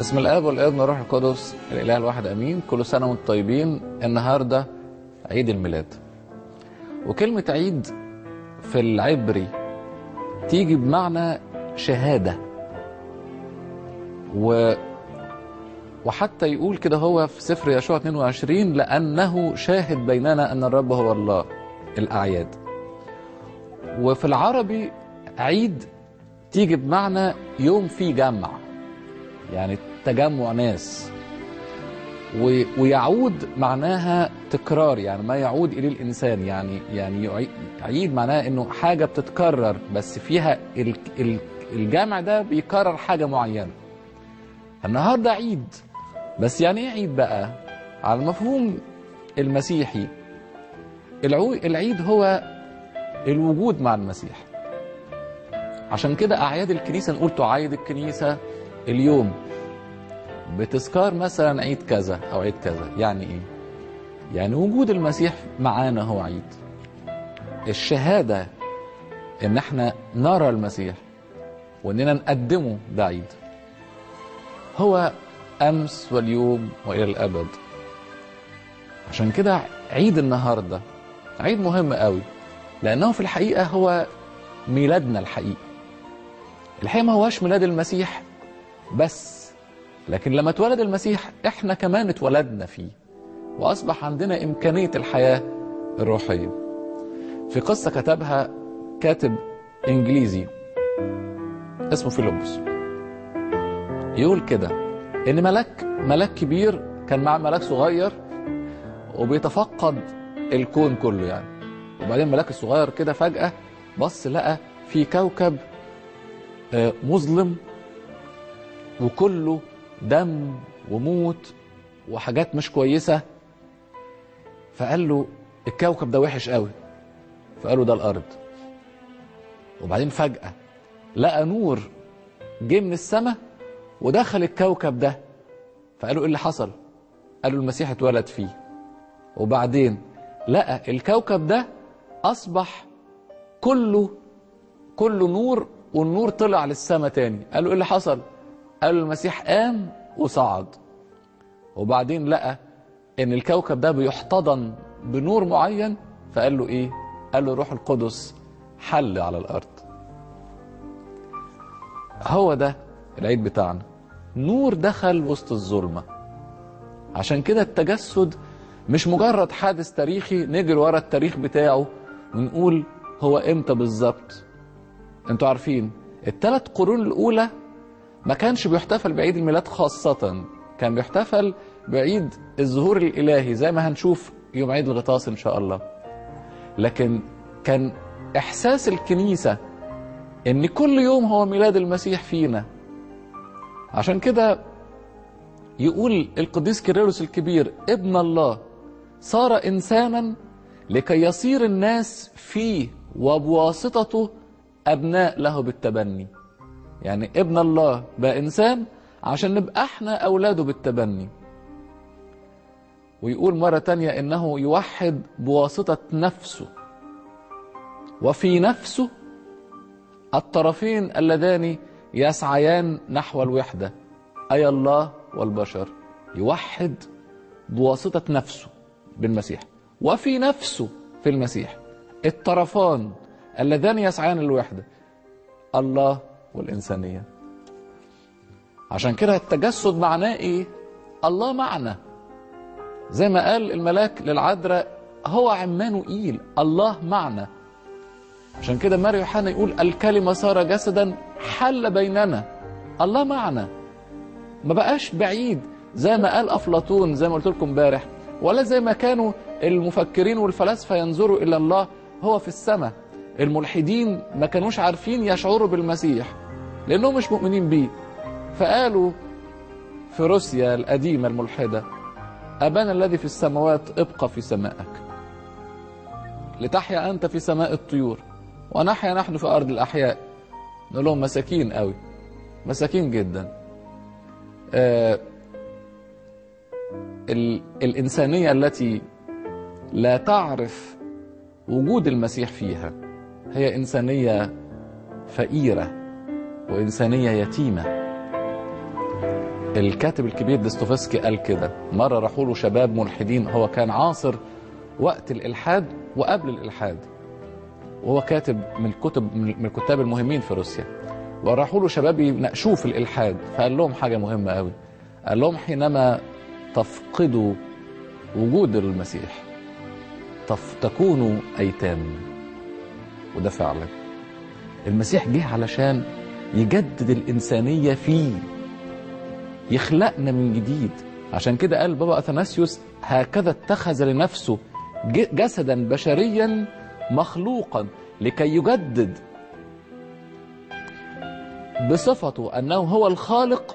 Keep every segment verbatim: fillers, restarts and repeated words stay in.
بسم الاب والابن والروح القدس الاله الواحد امين. كل سنه وانتم طيبين. النهارده عيد الميلاد، وكلمه عيد في العبري تيجي بمعنى شهاده، و وحتى يقول كده هو في سفر يشوع اثنين وعشرين لانه شاهد بيننا ان الرب هو الله. الاعياد، وفي العربي عيد تيجي بمعنى يوم فيه جمع، يعني تجمع ناس، ويعود معناها تكرار، يعني ما يعود إليه الإنسان، يعني يعني عيد معناها إنه حاجة بتتكرر بس فيها الجمع ده بيكرر حاجة معينة. النهاردة عيد، بس يعني إيه عيد بقى؟ على المفهوم المسيحي العيد هو الوجود مع المسيح. عشان كده أعياد الكنيسة نقول تعايد الكنيسة اليوم بتذكار مثلا عيد كذا أو عيد كذا. يعني إيه؟ يعني وجود المسيح معانا هو عيد. الشهادة إن احنا نرى المسيح وإننا نقدمه ده عيد. هو أمس واليوم وإلى الأبد. عشان كده عيد النهاردة عيد مهم قوي، لأنه في الحقيقة هو ميلادنا الحقيقي. الحقيقة ما هواش ميلاد المسيح بس، لكن لما اتولد المسيح احنا كمان اتولدنا فيه، واصبح عندنا امكانية الحياة الروحية. في قصة كتبها كاتب انجليزي اسمه فيلبس، يقول كده ان ملاك ملاك كبير كان مع ملاك صغير وبيتفقد الكون كله يعني. وبعدين الملاك الصغير كده فجأة بص لقى في كوكب مظلم وكله دم وموت وحاجات مش كويسة. فقال له الكوكب ده وحش قوي، فقال له ده الأرض. وبعدين فجأة لقى نور جه من السماء ودخل الكوكب ده، فقال له ايه اللي حصل؟ قال له المسيح اتولد فيه. وبعدين لقى الكوكب ده أصبح كله كله نور، والنور طلع للسماء تاني. قال له ايه اللي حصل؟ قال له المسيح قام وصعد. وبعدين لقى ان الكوكب ده بيحتضن بنور معين، فقال له ايه؟ قال له الروح القدس حل على الارض. هو ده العيد بتاعنا، نور دخل وسط الظلمة. عشان كده التجسد مش مجرد حادث تاريخي نجري ورا التاريخ بتاعه ونقول هو امتى بالظبط. انتوا عارفين الثلاث قرون الاولى ما كانش بيحتفل بعيد الميلاد خاصة، كان بيحتفل بعيد الظهور الإلهي زي ما هنشوف يوم عيد الغطاس إن شاء الله. لكن كان إحساس الكنيسة إن كل يوم هو ميلاد المسيح فينا. عشان كده يقول القديس كيرلس الكبير ابن الله صار إنسانا لكي يصير الناس فيه وبواسطته أبناء له بالتبني. يعني ابن الله بقى إنسان عشان نبقى احنا أولاده بالتبني. ويقول مرة تانية إنه يوحد بواسطة نفسه، وفي نفسه الطرفين اللذان يسعيان نحو الوحدة، أي الله والبشر. يوحد بواسطة نفسه بالمسيح، وفي نفسه في المسيح الطرفان اللذان يسعيان الوحدة، الله والإنسانية. عشان كده التجسد معناه إيه؟ الله معنا، زي ما قال الملاك للعذراء هو عمانوئيل، الله معنا. عشان كده ماري يوحنا يقول الكلمة صار جسدا حل بيننا. الله معنا، ما بقاش بعيد زي ما قال أفلاطون زي ما قلت لكم امبارح، ولا زي ما كانوا المفكرين والفلاسفة ينظروا إلى الله هو في السماء. الملحدين ما كانوش عارفين يشعروا بالمسيح لأنهم مش مؤمنين بيه، فقالوا في روسيا القديمة الملحدة أبانا الذي في السماوات ابقى في سمائك لتحيا أنت في سماء الطيور ونحيا نحن في أرض الأحياء. نقول لهم مساكين قوي، مساكين جدا. آه الإنسانية التي لا تعرف وجود المسيح فيها هي إنسانية فقيرة وإنسانية يتيمة. الكاتب الكبير ديستوفسكي قال كده، مرة راحوا له شباب ملحدين، هو كان عاصر وقت الإلحاد وقبل الإلحاد، وهو كاتب من الكتب من الكتاب المهمين في روسيا، وراحوا له شباب يناقشوه في الإلحاد، فقال لهم حاجة مهمة قوي، قال لهم حينما تفقدوا وجود المسيح تكونوا أيتام. وده فعلا المسيح جه علشان يجدد الإنسانية فيه، يخلقنا من جديد. عشان كده قال بابا أثناسيوس هكذا اتخذ لنفسه جسدا بشريا مخلوقا لكي يجدد بصفته أنه هو الخالق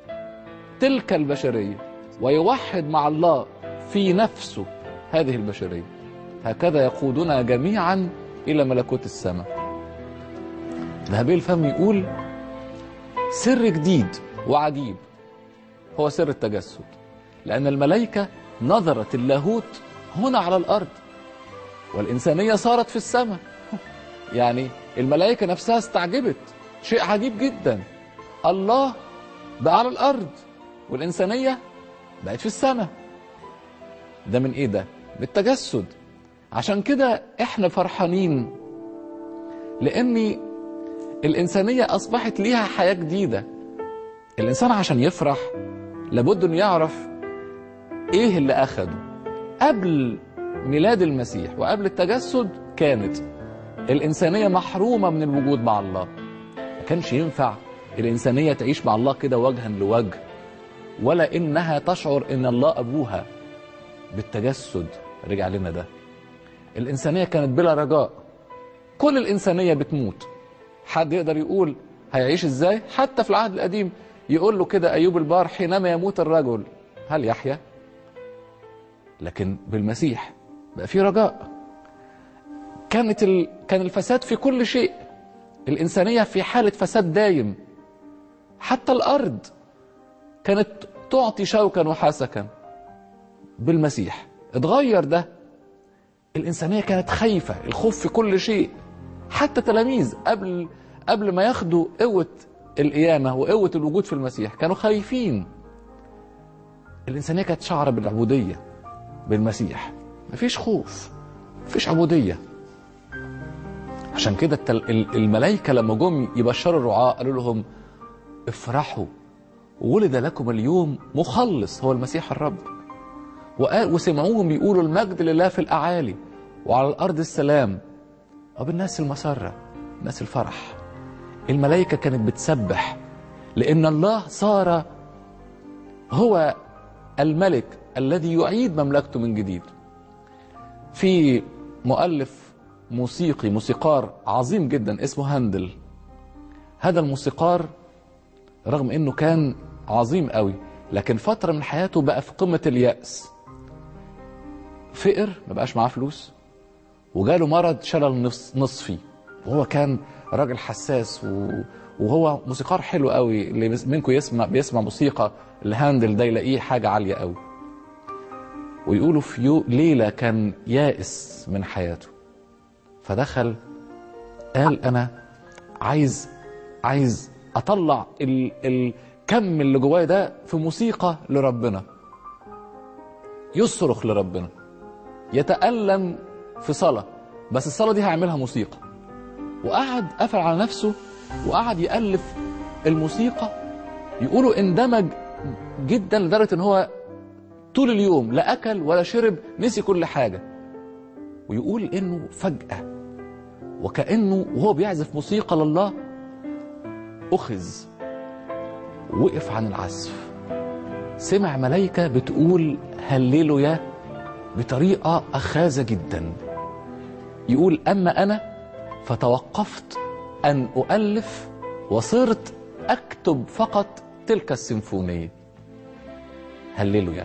تلك البشرية ويوحد مع الله في نفسه هذه البشرية. هكذا يقودنا جميعا إلى ملكوت السماء. ذهبي الفم يقول سر جديد وعجيب هو سر التجسد، لأن الملائكة نظرت اللاهوت هنا على الأرض والإنسانية صارت في السماء. يعني الملائكة نفسها استعجبت، شيء عجيب جدا، الله بقى على الأرض والإنسانية بقت في السماء. ده من إيه ده؟ بالتجسد. عشان كده إحنا فرحانين، لأن الإنسانية أصبحت ليها حياة جديدة. الإنسان عشان يفرح لابد أن يعرف إيه اللي أخده. قبل ميلاد المسيح وقبل التجسد كانت الإنسانية محرومة من الوجود مع الله، ما كانش ينفع الإنسانية تعيش مع الله كده وجها لوجه، ولا إنها تشعر إن الله أبوها. بالتجسد رجع لنا ده. الإنسانية كانت بلا رجاء، كل الإنسانية بتموت. حد يقدر يقول هيعيش إزاي؟ حتى في العهد القديم يقول له كده أيوب البار حينما يموت الرجل هل يحيا؟ لكن بالمسيح بقى في رجاء. كانت ال... كان الفساد في كل شيء، الإنسانية في حالة فساد دايم، حتى الأرض كانت تعطي شوكا وحسكا. بالمسيح اتغير ده. الإنسانية كانت خايفة، الخوف في كل شيء. حتى تلاميذ قبل قبل ما ياخدوا قوة القيامة وقوة الوجود في المسيح كانوا خايفين. الإنسانية كانت شعرة بالعبودية. بالمسيح مفيش خوف، مفيش عبودية. عشان كده الملائكة لما جم يبشروا الرعاة قالوا لهم افرحوا ولد لكم اليوم مخلص هو المسيح الرب. وسمعوهم يقولوا المجد لله في الأعالي وعلى الأرض السلام وبالناس المسرة، الناس الفرح. الملائكة كانت بتسبح لأن الله صار هو الملك الذي يعيد مملكته من جديد. في مؤلف موسيقي موسيقار عظيم جدا اسمه هاندل. هذا الموسيقار رغم انه كان عظيم قوي، لكن فترة من حياته بقى في قمة اليأس. فقر، ما بقاش معاه فلوس، وجاله مرض شلل نصفي، وهو كان راجل حساس وهو موسيقار حلو قوي. اللي منكم يسمع بيسمع موسيقى الهاندل ده يلاقيه حاجة عالية قوي. ويقولوا في ليلة كان يائس من حياته، فدخل قال أنا عايز عايز أطلع ال الكم اللي جوايا ده في موسيقى لربنا. يصرخ لربنا، يتألم في صلاة، بس الصلاة دي هيعملها موسيقى. وقعد قفل على نفسه وقعد يألف الموسيقى. يقولوا اندمج جدا لدرجة ان هو طول اليوم لا أكل ولا شرب، نسي كل حاجة. ويقول إنه فجأة وكأنه وهو بيعزف موسيقى لله أخذ، وقف عن العزف، سمع ملايكة بتقول هللويا بطريقة أخاذة جدا. يقول أما أنا فتوقفت أن أؤلف وصرت أكتب فقط تلك السيمفونية. هللويا.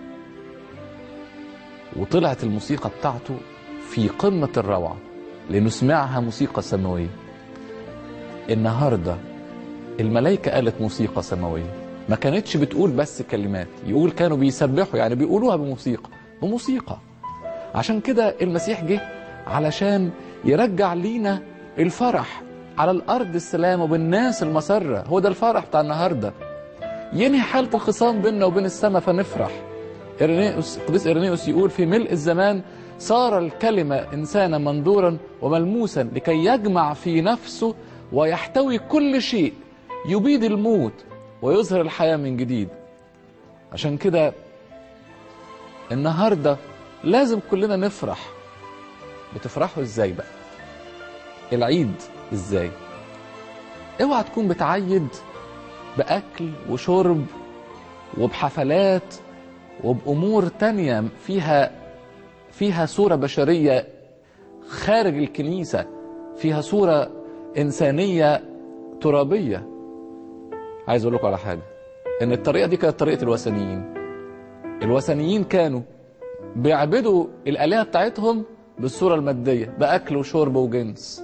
وطلعت الموسيقى بتاعته في قمة الروعة، لأنه سمعها موسيقى سماوية. النهاردة الملائكة قالت موسيقى سماوية، ما كانتش بتقول بس كلمات. يقول كانوا بيسبحوا، يعني بيقولوها بموسيقى بموسيقى. عشان كده المسيح جه علشان يرجع لينا الفرح على الأرض السلام وبالناس المسرة. هو ده الفرح بتاع النهاردة. ينهي حالة الخصام بيننا وبين السماء فنفرح. إرينيوس القديس إرينيوس يقول في ملء الزمان صار الكلمة إنسانا منظورا وملموسا لكي يجمع في نفسه ويحتوي كل شيء، يبيد الموت ويظهر الحياة من جديد. عشان كده النهاردة لازم كلنا نفرح. بتفرحوا ازاي بقى؟ العيد ازاي؟ اوعى تكون بتعيد بأكل وشرب وبحفلات وبأمور تانية فيها فيها صورة بشرية خارج الكنيسة، فيها صورة إنسانية ترابية. عايز أقول لكم على حاجة، إن الطريقة دي كانت طريقة الوثنيين. الوثنيين كانوا بيعبدوا الآلهة بتاعتهم بالصورة المادية، بأكل وشرب وجنس.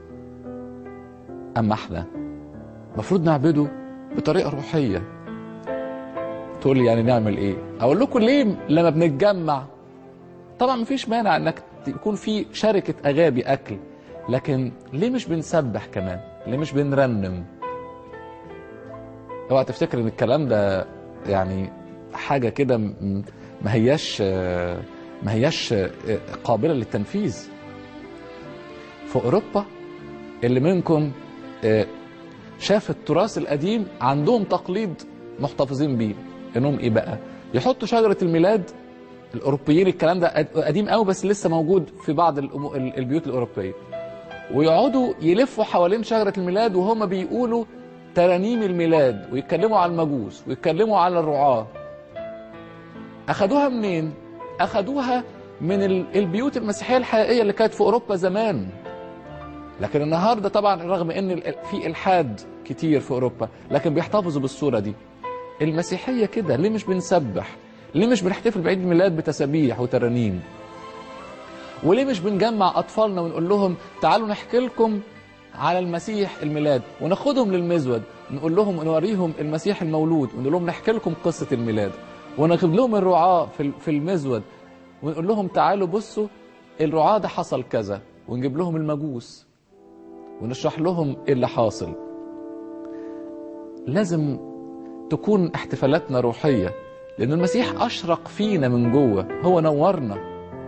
أما احنا المفروض نعبده بطريقة روحية. تقول لي يعني نعمل ايه؟ اقول لكم ليه لما بنتجمع. طبعا مفيش مانع انك يكون في شركة اغابي اكل، لكن ليه مش بنسبح كمان؟ ليه مش بنرنم؟ اوعى تفتكر ان الكلام ده يعني حاجة كده ما هياش ما هياش قابلة للتنفيذ. في اوروبا اللي منكم شاف التراث القديم عندهم تقليد محتفظين بيه، انهم ايه بقى؟ يحطوا شجرة الميلاد. الاوروبيين الكلام ده قديم قوي بس لسه موجود في بعض البيوت الاوروبية، ويقعدوا يلفوا حوالين شجرة الميلاد وهم بيقولوا ترانيم الميلاد، ويتكلموا على المجوس ويتكلموا على الرعاة. اخدوها منين؟ اخدوها من البيوت المسيحية الحقيقية اللي كانت في اوروبا زمان. لكن النهارده طبعا رغم ان في الحاد كتير في اوروبا، لكن بيحتفظوا بالصوره دي. المسيحيه كده. ليه مش بنسبح؟ ليه مش بنحتفل بعيد الميلاد بتسابيح وترانيم؟ وليه مش بنجمع اطفالنا ونقول لهم تعالوا نحكي لكم على المسيح الميلاد، وناخدهم للمزود نقول لهم ونوريهم المسيح المولود، ونقول لهم نحكي لكم قصه الميلاد، وناخد لهم الرعاة في المزود ونقول لهم تعالوا بصوا الرعاة ده حصل كذا، ونجيب لهم المجوس ونشرح لهم ايه اللي حاصل. لازم تكون احتفالاتنا روحية، لأن المسيح أشرق فينا من جوه، هو نورنا.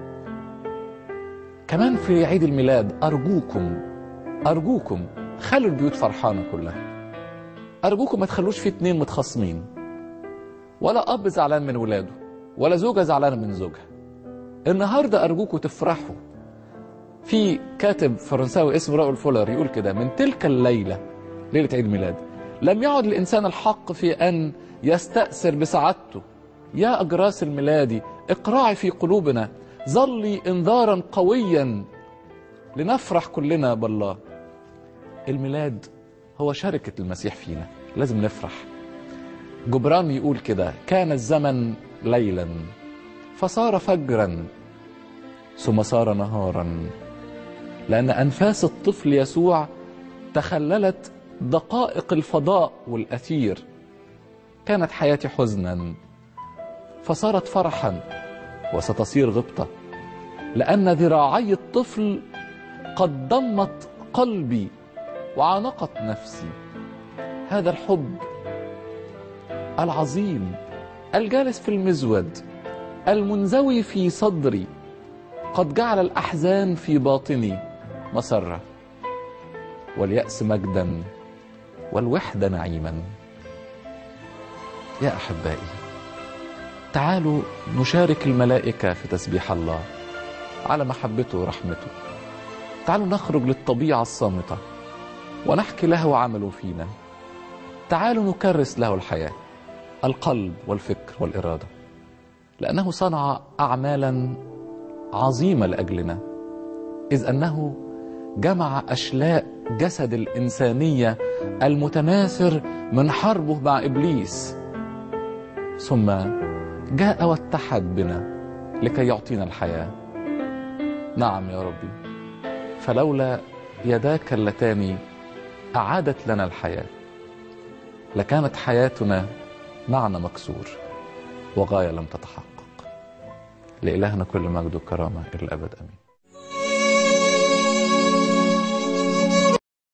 كمان في عيد الميلاد أرجوكم أرجوكم خلوا البيوت فرحانة كلها. أرجوكم ما تخلوش في اتنين متخاصمين، ولا أب زعلان من ولاده، ولا زوجة زعلانة من زوجها. النهاردة أرجوكم تفرحوا. في كاتب فرنساوي اسمه راؤول فولر يقول كده: من تلك الليلة، ليلة عيد الميلاد، لم يعد الإنسان الحق في أن يستأثر بسعادته. يا أجراس الميلادي اقرعي في قلوبنا، ظلي انذارا قويا لنفرح كلنا بالله. الميلاد هو شركة المسيح فينا، لازم نفرح. جبران يقول كده: كان الزمن ليلا فصار فجرا ثم صار نهارا، لأن أنفاس الطفل يسوع تخللت دقائق الفضاء والأثير. كانت حياتي حزنا فصارت فرحا وستصير غبطة، لأن ذراعي الطفل قد ضمت قلبي وعانقت نفسي. هذا الحب العظيم الجالس في المزود المنزوي في صدري قد جعل الأحزان في باطني مسرة، واليأس مجدا، والوحدة نعيما. يا أحبائي، تعالوا نشارك الملائكة في تسبيح الله على محبته ورحمته. تعالوا نخرج للطبيعة الصامتة ونحكي له عمله فينا. تعالوا نكرس له الحياة، القلب والفكر والإرادة، لأنه صنع أعمالا عظيمة لأجلنا، إذ أنه جمع أشلاء جسد الإنسانية المتناثر من حربه مع إبليس، ثم جاء واتحد بنا لكي يعطينا الحياة. نعم يا ربي، فلولا يداك اللتان أعادت لنا الحياة لكانت حياتنا معنى مكسور وغاية لم تتحقق. لإلهنا كل مجد وكرامة إلى الأبد، آمين.